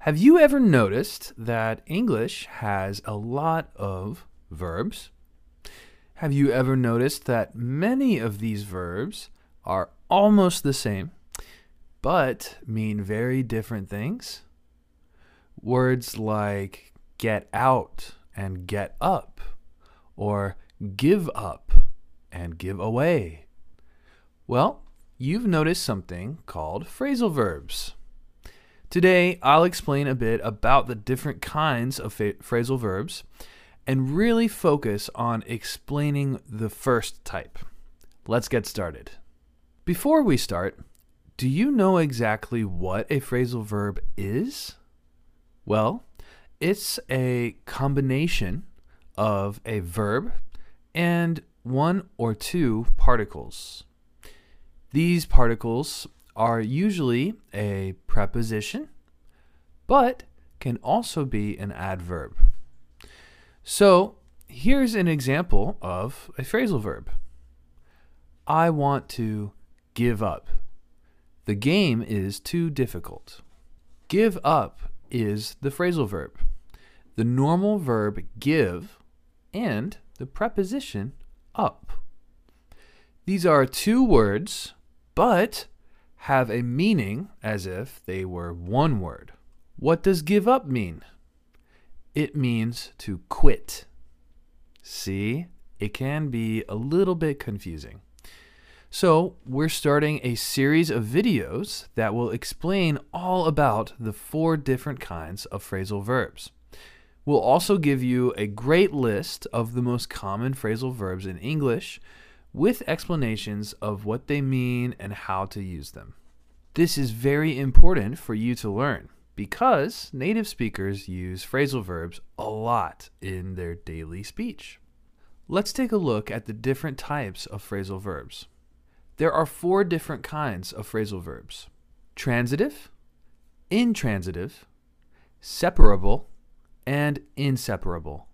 Have you ever noticed that English has a lot of verbs? Have you ever noticed that many of these verbs are almost the same, but mean very different things? Words like get out and get up, or give up and give away. Well, you've noticed something called phrasal verbs. Today, I'll explain a bit about the different kinds of phrasal verbs and really focus on explaining the first type. Let's get started. Before we start, do you know exactly what a phrasal verb is? Well, it's a combination of a verb and one or two particles. These particles are usually a preposition, but can also be an adverb. So here's an example of a phrasal verb. I want to give up. The game is too difficult. Give up is the phrasal verb. The normal verb give and the preposition up. These are two words, but have a meaning as if they were one word. What does give up mean? It means to quit. See, it can be a little bit confusing. So we're starting a series of videos that will explain all about the 4 different kinds of phrasal verbs. We'll also give you a great list of the most common phrasal verbs in English with explanations of what they mean and how to use them. This is very important for you to learn because native speakers use phrasal verbs a lot in their daily speech. Let's take a look at the different types of phrasal verbs. There are 4 different kinds of phrasal verbs: transitive, intransitive, separable, and inseparable.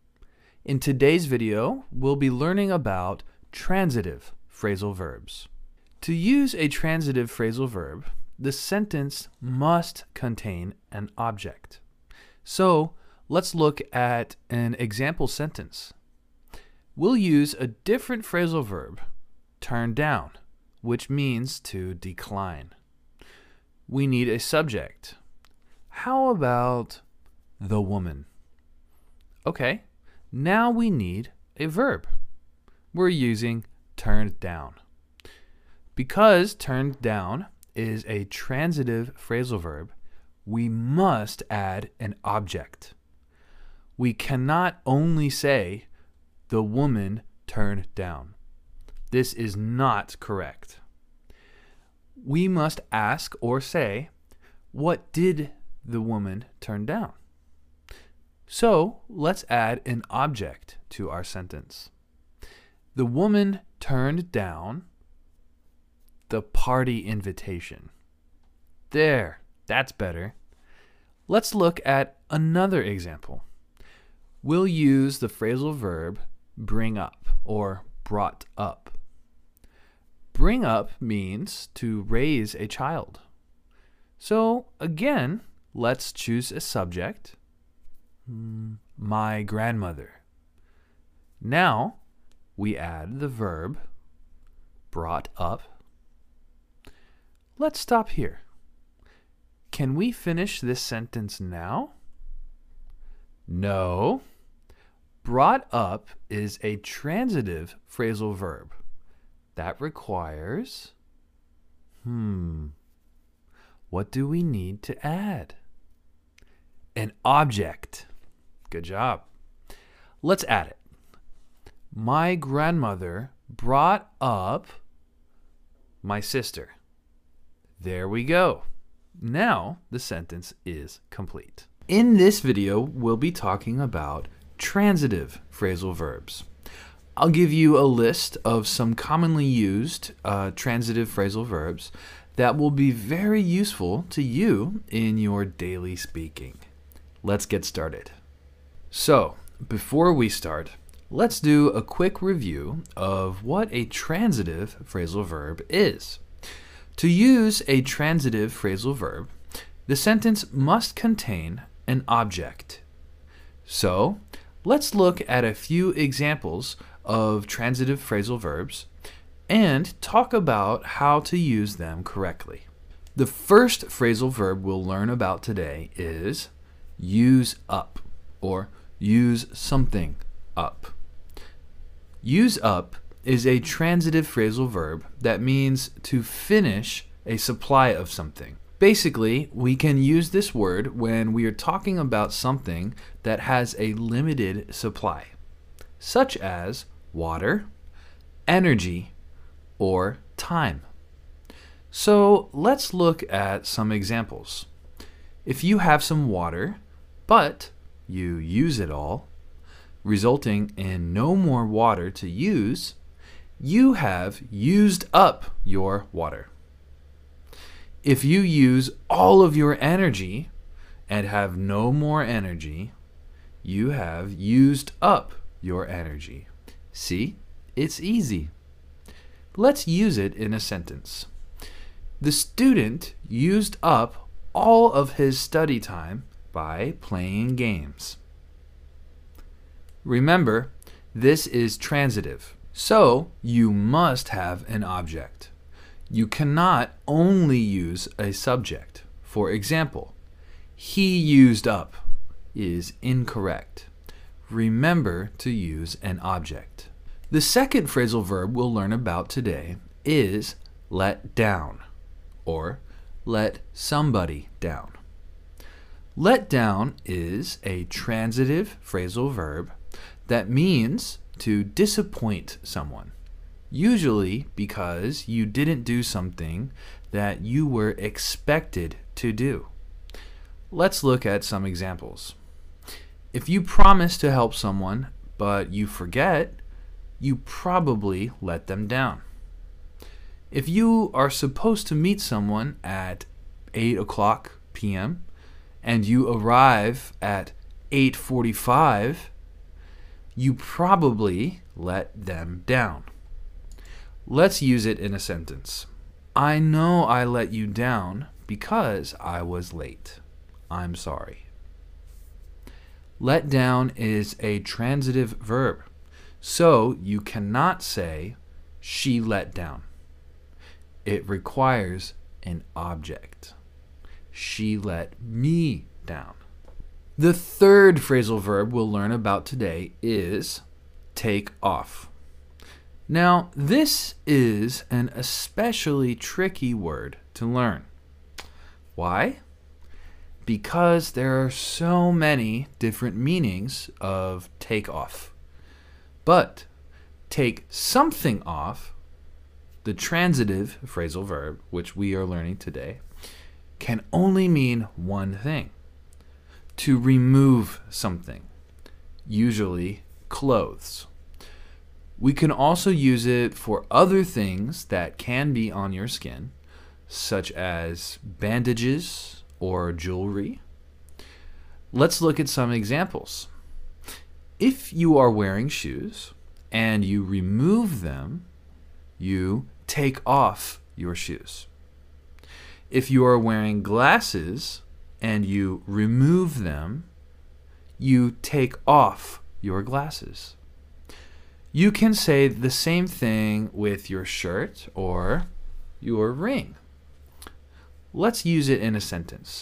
In today's video, we'll be learning about transitive phrasal verbs. To use a transitive phrasal verb, the sentence must contain an object. So let's look at an example sentence. We'll use a different phrasal verb, turn down, which means to decline. We need a subject. How about the woman? Okay, now we need a verb. We're using turned down. Because turned down is a transitive phrasal verb, we must add an object. We cannot only say, the woman turned down. This is not correct. We must ask or say, what did the woman turn down? So let's add an object to our sentence. The woman turned down the party invitation. There, that's better. Let's look at another example. We'll use the phrasal verb bring up or brought up. Bring up means to raise a child. So again, let's choose a subject. My grandmother. Now we add the verb brought up. Let's stop here. Can we finish this sentence now? No. Brought up is a transitive phrasal verb. That requires, what do we need to add? An object. Good job. Let's add it. My grandmother brought up my sister. There we go. Now the sentence is complete. In this video, we'll be talking about transitive phrasal verbs. I'll give you a list of some commonly used transitive phrasal verbs that will be very useful to you in your daily speaking. Let's get started. So, before we start, let's do a quick review of what a transitive phrasal verb is. To use a transitive phrasal verb, The sentence must contain an object. So, let's look at a few examples of transitive phrasal verbs and talk about how to use them correctly. The first phrasal verb we'll learn about today is use up, or use something up. Use up is a transitive phrasal verb that means to finish a supply of something. Basically, we can use this word when we are talking about something that has a limited supply, such as water, energy, or time. So let's look at some examples. If you have some water, but you use it all, resulting in no more water to use, you have used up your water. If you use all of your energy and have no more energy, you have used up your energy. See, it's easy. Let's use it in a sentence. The student used up all of his study time by playing games. Remember, this is transitive, so you must have an object. You cannot only use a subject. For example, he used up is incorrect. Remember to use an object. The second phrasal verb we'll learn about today is let down, or let somebody down. Let down is a transitive phrasal verb that means to disappoint someone, usually because you didn't do something that you were expected to do. Let's look at some examples. If you promise to help someone, but you forget, you probably let them down. If you are supposed to meet someone at 8:00 p.m. and you arrive at 8:45, you probably let them down. Let's use it in a sentence. I know I let you down because I was late. I'm sorry. Let down is a transitive verb, so you cannot say she let down. It requires an object. She let me down. The third phrasal verb we'll learn about today is take off. Now, this is an especially tricky word to learn. Why? Because there are so many different meanings of take off. But take something off, the transitive phrasal verb, which we are learning today, can only mean one thing: to remove something, usually clothes. We can also use it for other things that can be on your skin, such as bandages or jewelry. Let's look at some examples. If you are wearing shoes and you remove them, you take off your shoes. If you are wearing glasses and you remove them, you take off your glasses. You can say the same thing with your shirt or your ring. Let's use it in a sentence.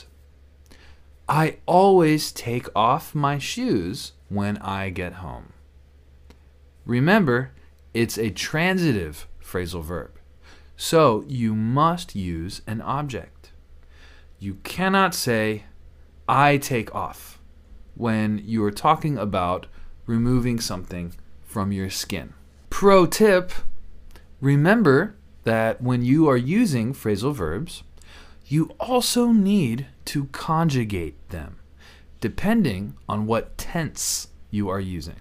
I always take off my shoes when I get home. Remember, it's a transitive phrasal verb, so you must use an object. You cannot say, I take off, when you are talking about removing something from your skin. Pro tip, remember that when you are using phrasal verbs, you also need to conjugate them, depending on what tense you are using.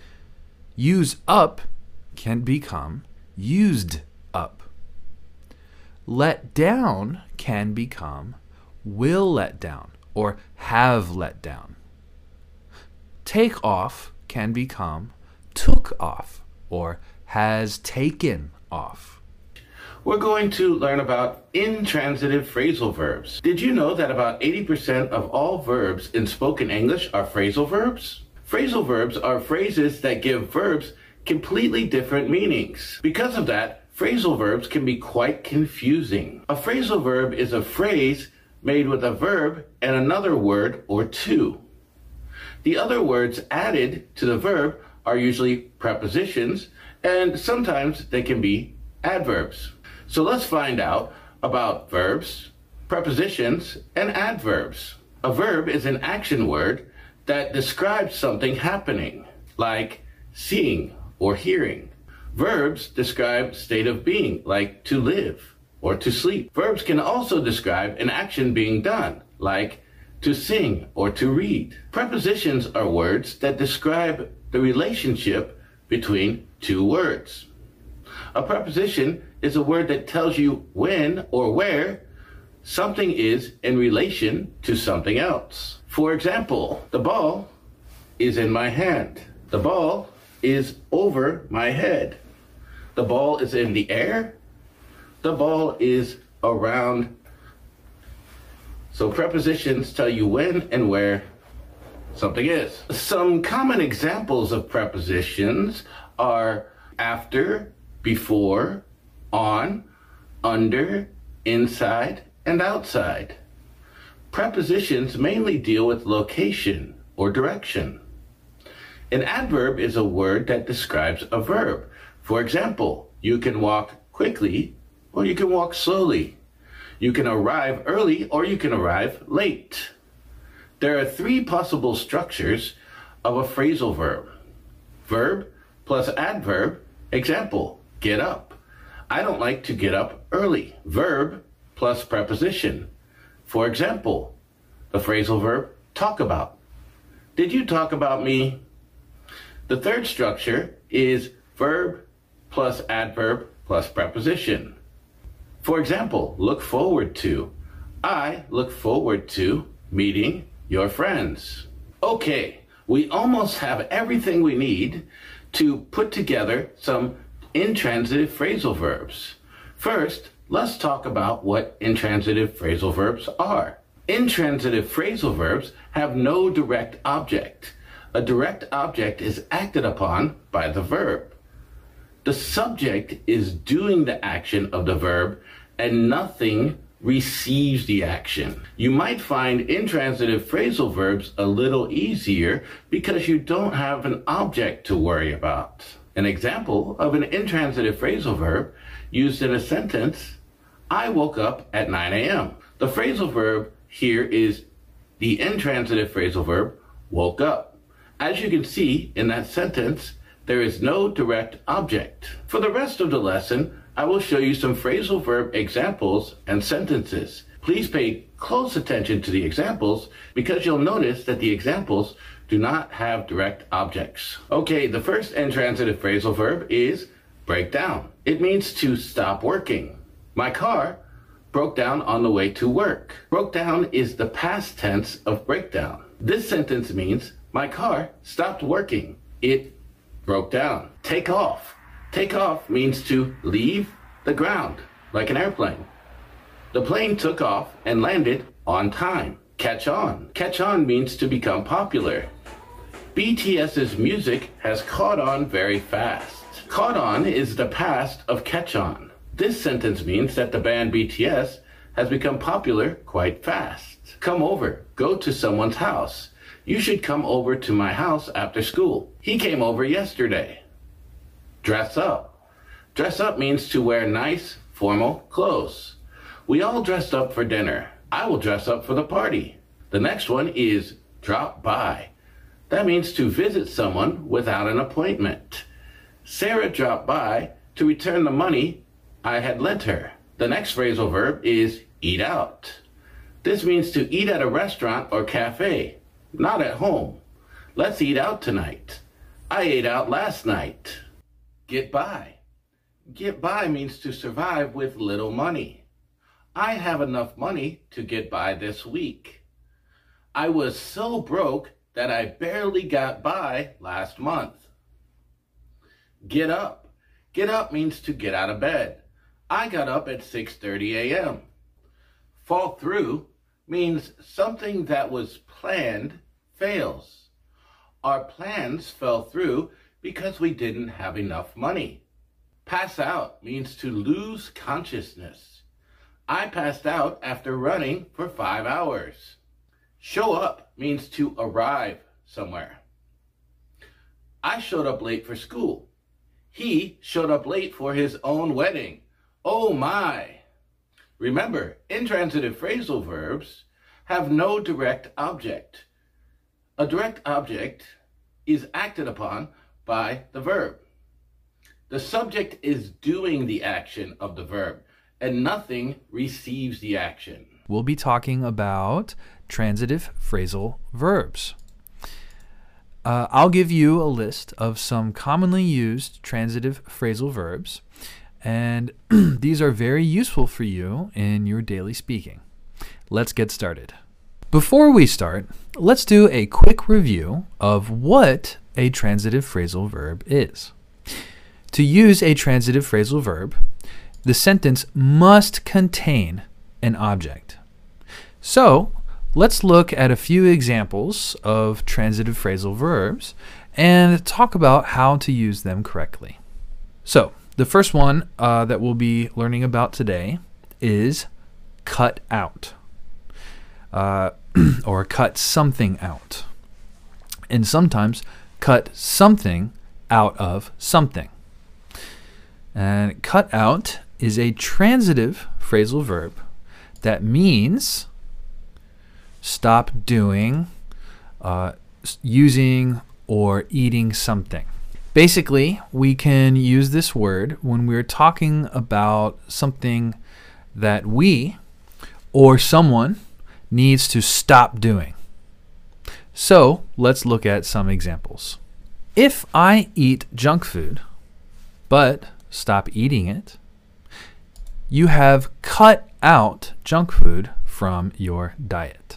Use up can become used up. Let down can become will let down or have let down. Take off can become took off or has taken off. we're going to learn about intransitive phrasal verbs. Did you know that about 80% of all verbs in spoken English are phrasal verbs? Phrasal verbs are phrases that give verbs completely different meanings. Because of that, phrasal verbs can be quite confusing. A phrasal verb is a phrase made with a verb and another word or two. The other words added to the verb are usually prepositions, and sometimes they can be adverbs. So let's find out about verbs, prepositions, and adverbs. A verb is an action word that describes something happening, like seeing or hearing. Verbs describe state of being, like to live or to sleep. Verbs can also describe an action being done, like to sing or to read. Prepositions are words that describe the relationship between two words. A preposition is a word that tells you when or where something is in relation to something else. For example, the ball is in my hand. The ball is over my head. The ball is in the air. The ball is around. So prepositions tell you when and where something is. Some common examples of prepositions are after, before, on, under, inside, and outside. Prepositions mainly deal with location or direction. An adverb is a word that describes a verb. For example, you can walk quickly or you can walk slowly. You can arrive early or you can arrive late. There are three possible structures of a phrasal verb. Verb plus adverb. Example, get up. I don't like to get up early. Verb plus preposition. For example, the phrasal verb, talk about. Did you talk about me? The third structure is verb plus adverb plus preposition. For example, look forward to. I look forward to meeting your friends. Okay, we almost have everything we need to put together some intransitive phrasal verbs. First, let's talk about what intransitive phrasal verbs are. Intransitive phrasal verbs have no direct object. A direct object is acted upon by the verb. The subject is doing the action of the verb and nothing receives the action. You might find intransitive phrasal verbs a little easier because you don't have an object to worry about. An example of an intransitive phrasal verb used in a sentence, I woke up at 9 a.m. The phrasal verb here is the intransitive phrasal verb, woke up. As you can see in that sentence, there is no direct object. For the rest of the lesson, I will show you some phrasal verb examples and sentences. Please pay close attention to the examples because you'll notice that the examples do not have direct objects. Okay, the first intransitive phrasal verb is break down. It means to stop working. My car broke down on the way to work. Broke down is the past tense of breakdown. This sentence means my car stopped working. It broke down. Take off. Take off means to leave the ground, like an airplane. The plane took off and landed on time. Catch on. Catch on means to become popular. BTS's music has caught on very fast. Caught on is the past of catch on. This sentence means that the band BTS has become popular quite fast. Come over. Go to someone's house. You should come over to my house after school. He came over yesterday. Dress up. Dress up means to wear nice, formal clothes. We all dressed up for dinner. I will dress up for the party. The next one is drop by. That means to visit someone without an appointment. Sarah dropped by to return the money I had lent her. The next phrasal verb is eat out. This means to eat at a restaurant or cafe, not at home. Let's eat out tonight. I ate out last night. Get by. Get by means to survive with little money. I have enough money to get by this week. I was so broke that I barely got by last month. Get up. Get up means to get out of bed. I got up at 6:30 a.m. Fall through means something that was planned fails. Our plans fell through because we didn't have enough money. Pass out means to lose consciousness. I passed out after running for 5 hours. Show up means to arrive somewhere. I showed up late for school. He showed up late for his own wedding. Oh my! Remember, intransitive phrasal verbs have no direct object. A direct object is acted upon by the verb. The subject is doing the action of the verb, and nothing receives the action. We'll be talking about transitive phrasal verbs. I'll give you a list of some commonly used transitive phrasal verbs, and these are very useful for you in your daily speaking. Let's get started. Before we start, let's do a quick review of what a transitive phrasal verb is. To use a transitive phrasal verb, the sentence must contain an object. So, let's look at a few examples of transitive phrasal verbs and talk about how to use them correctly. So, the first one that we'll be learning about today is cut out, or cut something out, and sometimes cut something out of something. And cut out is a transitive phrasal verb that means stop doing, using, or eating something. Basically, we can use this word when we're talking about something that we or someone needs to stop doing. So, let's look at some examples. If I eat junk food, but stop eating it, you have cut out junk food from your diet.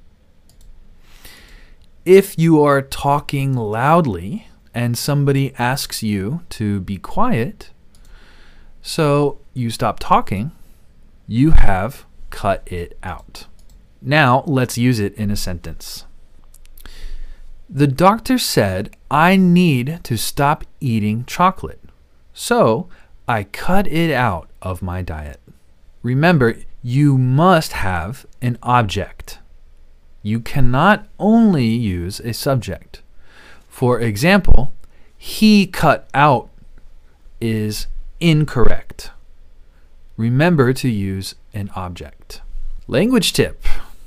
If you are talking loudly and somebody asks you to be quiet, so you stop talking, you have cut it out. Now let's use it in a sentence. The doctor said I need to stop eating chocolate, so I cut it out of my diet. Remember, you must have an object. You cannot only use a subject. For example, he cut out is incorrect. Remember to use an object. Language tip.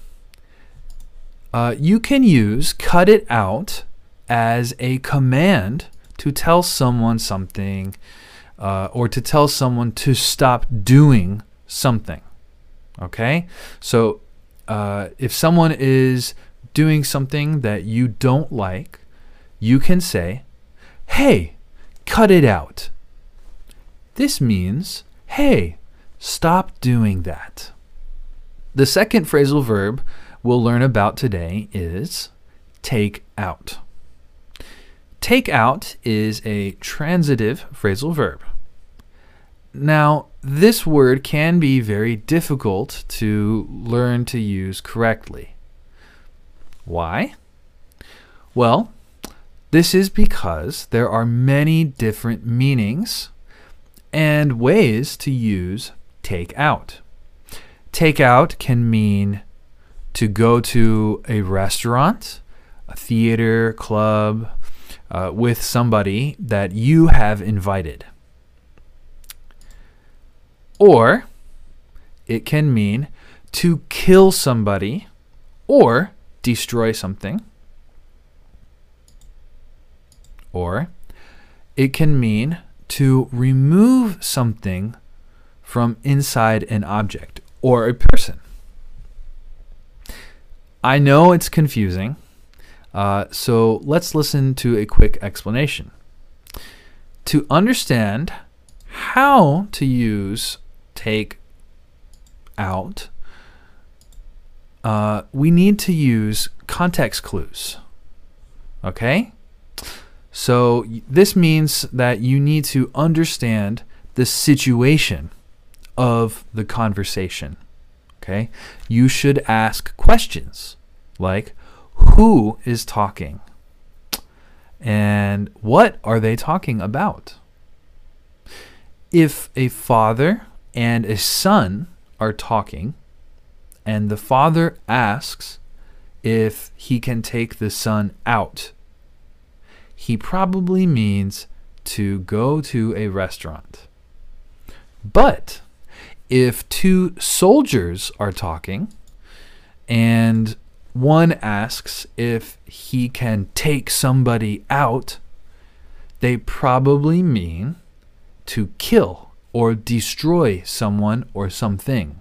You can use cut it out as a command to tell someone something, or to tell someone to stop doing something. Okay? So if someone is doing something that you don't like, you can say, "Hey, cut it out." This means, hey, stop doing that. The second phrasal verb we'll learn about today is take out. Take out is a transitive phrasal verb. Now, this word can be very difficult to learn to use correctly. Why? Well, this is because there are many different meanings and ways to use take out. Take out can mean to go to a restaurant, a theater, club, with somebody that you have invited. Or it can mean to kill somebody or destroy something. Or it can mean to remove something from inside an object or a person. I know it's confusing, so let's listen to a quick explanation. To understand how to use take out, we need to use context clues. Okay? So this means that you need to understand the situation of the conversation. Okay? You should ask questions like, who is talking? And what are they talking about? If a father and a son are talking, and the father asks if he can take the son out, he probably means to go to a restaurant. But if two soldiers are talking and one asks if he can take somebody out, they probably mean to kill or destroy someone or something.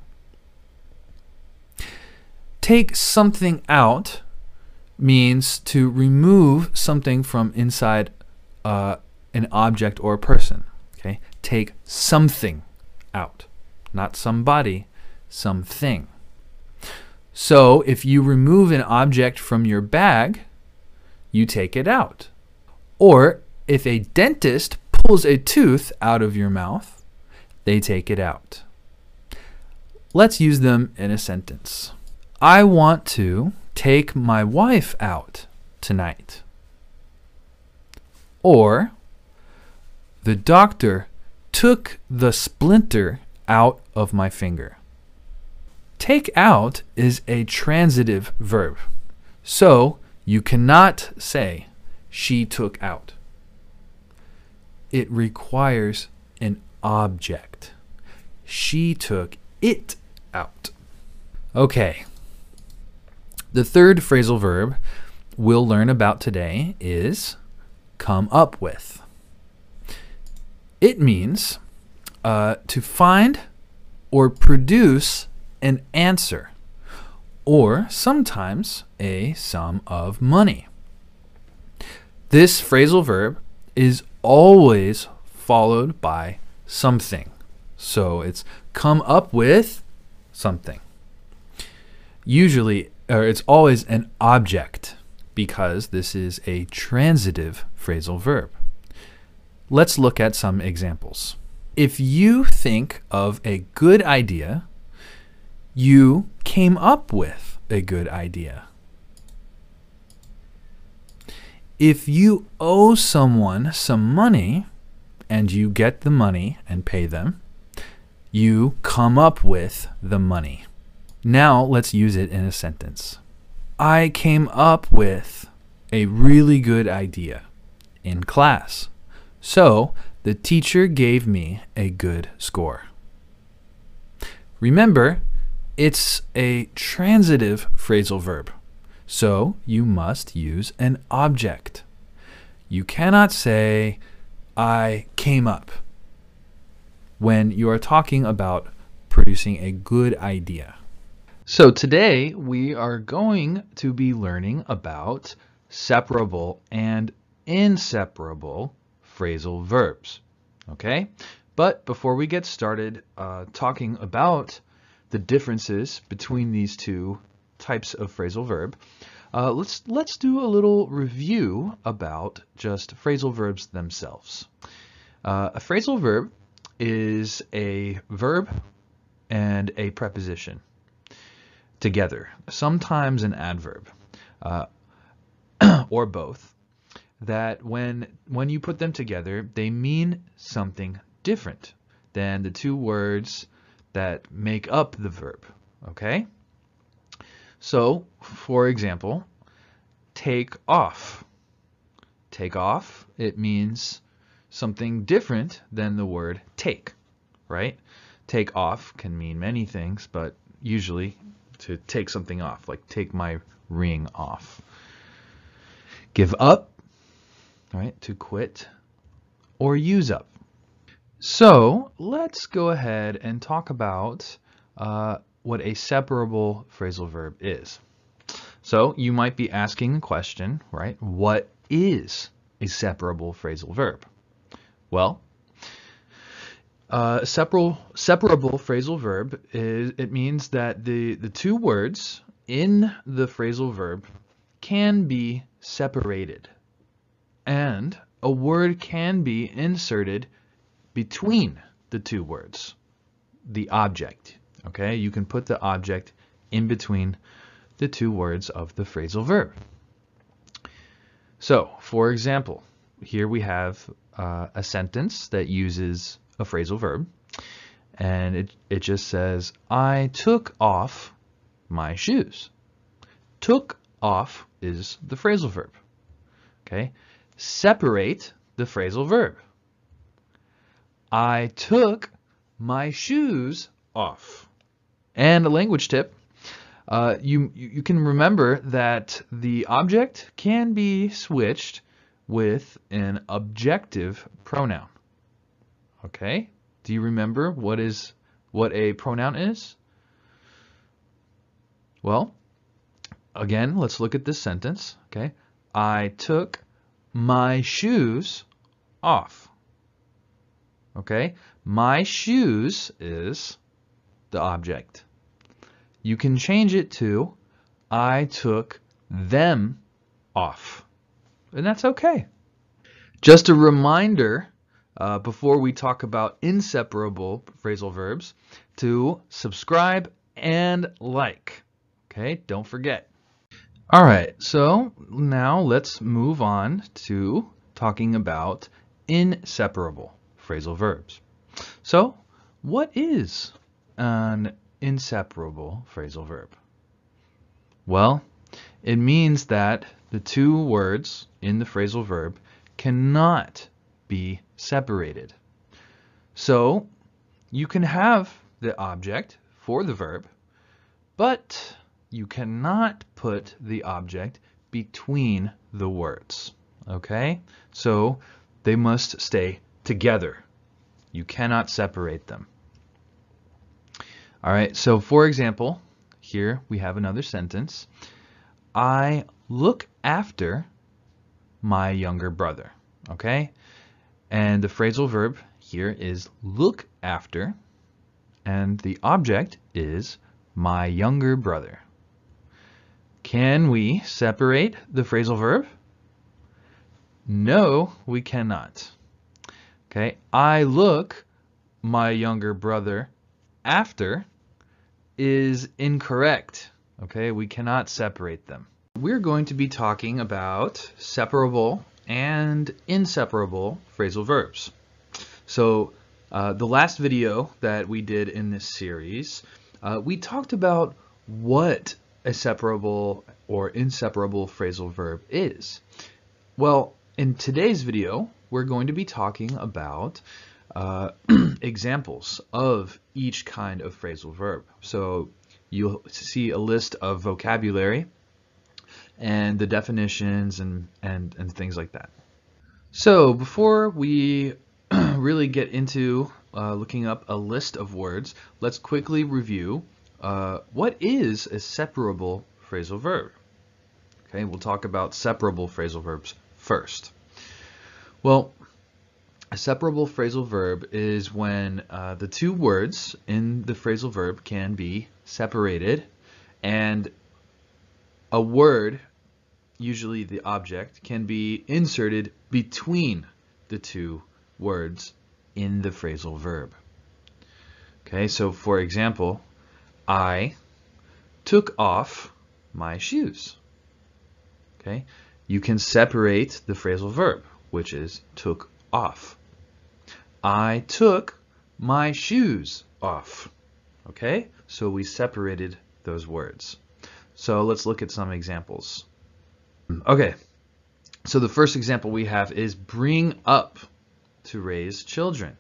Take something out means to remove something from inside an object or a person. Okay? Take something out. Not somebody, something. So if you remove an object from your bag, you take it out. Or if a dentist pulls a tooth out of your mouth, they take it out. Let's use them in a sentence. I want to take my wife out tonight. Or, the doctor took the splinter out of my finger. Take out is a transitive verb. So, you cannot say, she took out. It requires an object. She took it out. Okay. The third phrasal verb we'll learn about today is come up with. It means to find or produce an answer, or sometimes a sum of money. This phrasal verb is always followed by something. So it's come up with something. Usually, or it's always an object because this is a transitive phrasal verb. Let's look at some examples. If you think of a good idea, you came up with a good idea. If you owe someone some money and you get the money and pay them, you come up with the money. Now let's use it in a sentence. I came up with a really good idea in class, so the teacher gave me a good score. Remember, it's a transitive phrasal verb, so you must use an object. You cannot say, I came up, when you are talking about producing a good idea. So today we are going to be learning about separable and inseparable phrasal verbs. Okay? But before we get started talking about the differences between these two types of phrasal verb, let's do a little review about just phrasal verbs themselves. A phrasal verb is a verb and a preposition together, sometimes an adverb, or both, that when you put them together, they mean something different than the two words that make up the verb, okay? So, for example, take off. Take off, it means something different than the word take, right? Take off can mean many things, but usually to take something off, like take my ring off. Give up, right, to quit, or use up. So let's go ahead and talk about what a separable phrasal verb is. So you might be asking the question, right, what is a separable phrasal verb? Well, separable phrasal verb it means that the two words in the phrasal verb can be separated, and a word can be inserted between the two words. the object. Okay, you can put the object in between the two words of the phrasal verb. So, for example, here we have a sentence that uses a phrasal verb, and it just says, I took off my shoes. Took off is the phrasal verb. Okay, separate the phrasal verb. I took my shoes off. And a language tip, you can remember that the object can be switched with an objective pronoun. Okay? Do you remember what a pronoun is? Well, again, let's look at this sentence. Okay? I took my shoes off. Okay? My shoes is the object. You can change it to I took them off. And that's okay. Just a reminder, before we talk about inseparable phrasal verbs, to subscribe and like. Okay, don't forget. All right, so now let's move on to talking about inseparable phrasal verbs. So, what is an inseparable phrasal verb? Well, it means that the two words in the phrasal verb cannot be separated. So, you can have the object for the verb, but you cannot put the object between the words. Okay? So, they must stay together. You cannot separate them. All right, so for example, here we have another sentence. I look after my younger brother. Okay? And the phrasal verb here is look after, and the object is my younger brother. Can we separate the phrasal verb? No, we cannot. Okay, I look my younger brother after is incorrect. Okay, we cannot separate them. We're going to be talking about separable and inseparable phrasal verbs. So the last video that we did in this series, we talked about what a separable or inseparable phrasal verb is. Well, in today's video, we're going to be talking about examples of each kind of phrasal verb. So you'll see a list of vocabulary and the definitions and things like that. So before we really get into looking up a list of words, let's quickly review what is a separable phrasal verb. Okay, we'll talk about separable phrasal verbs first. Well, a separable phrasal verb is when the two words in the phrasal verb can be separated, and a word, usually the object, can be inserted between the two words in the phrasal verb. Okay, so for example, I took off my shoes. Okay, you can separate the phrasal verb, which is took off. I took my shoes off. Okay, so we separated those words. So let's look at some examples. Okay, so the first example we have is bring up, to raise children,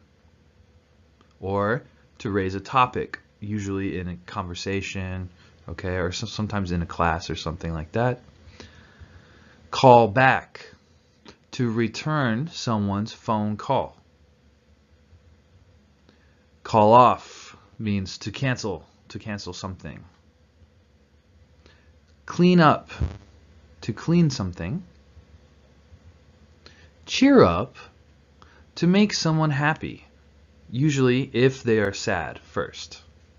or to raise a topic, usually in a conversation, okay, or sometimes in a class or something like that. Call back, to return someone's phone call. Call off means to cancel something. Clean up, to clean something. Cheer up, to make someone happy, usually if they are sad first.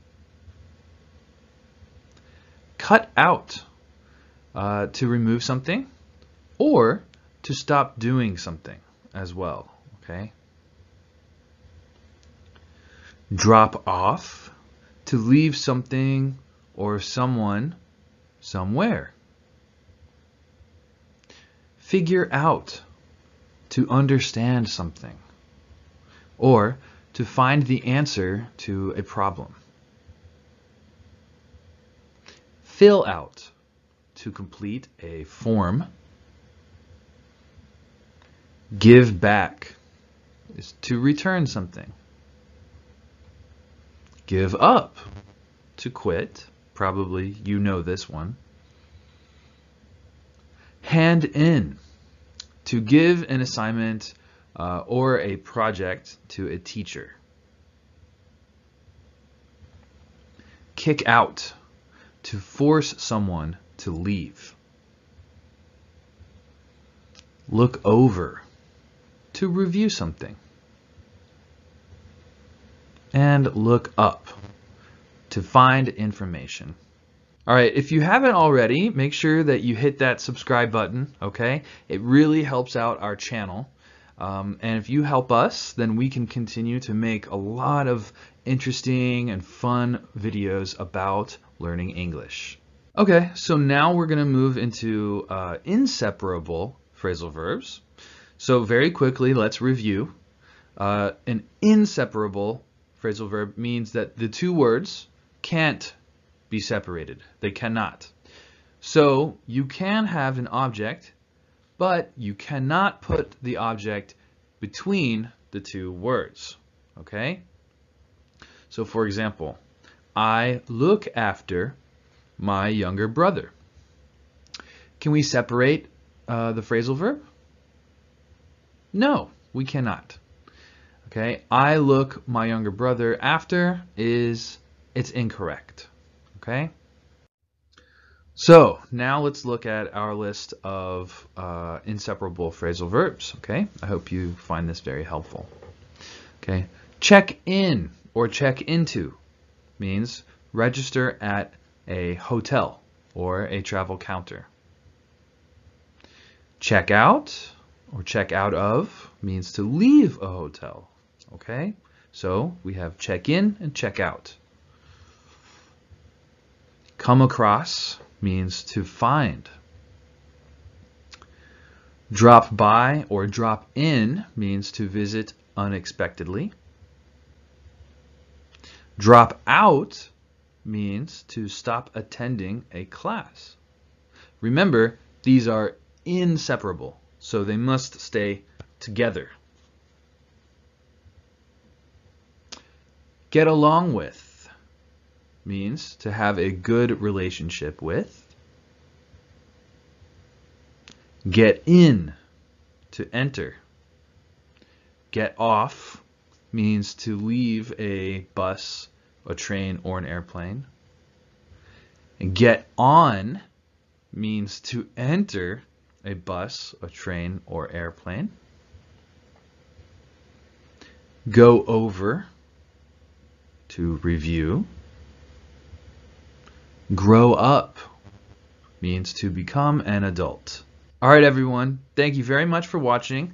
Cut out, to remove something, or to stop doing something as well, okay? Drop off, to leave something or someone somewhere. Figure out, to understand something, or to find the answer to a problem. Fill out, to complete a form. Give back is to return something. Give up, to quit. Probably you know this one. Hand in, to give an assignment or a project to a teacher. Kick out, to force someone to leave. Look over, to review something. And look up, to find information. All right, if you haven't already, make sure that you hit that subscribe button, okay? It really helps out our channel. And if you help us, then we can continue to make a lot of interesting and fun videos about learning English. Okay, so now we're going to move into inseparable phrasal verbs. So very quickly, let's review. An inseparable phrasal verb means that the two words can't be separated. They cannot. So you can have an object, but you cannot put the object between the two words. Okay? So for example, I look after my younger brother. Can we separate the phrasal verb? No, we cannot. Okay, I look my younger brother after it's incorrect. Okay, so now let's look at our list of inseparable phrasal verbs. Okay, I hope you find this very helpful. Okay, check in or check into means register at a hotel or a travel counter. Check out or check out of means to leave a hotel. Okay, so we have check in and check out. Come across means to find. Drop by or drop in means to visit unexpectedly. Drop out means to stop attending a class. Remember, these are inseparable, so they must stay together. Get along with means to have a good relationship with. Get in, to enter. Get off means to leave a bus, a train, or an airplane. And get on means to enter a bus, a train, or airplane. Go over, to review. Grow up means to become an adult. All right, everyone. Thank you very much for watching.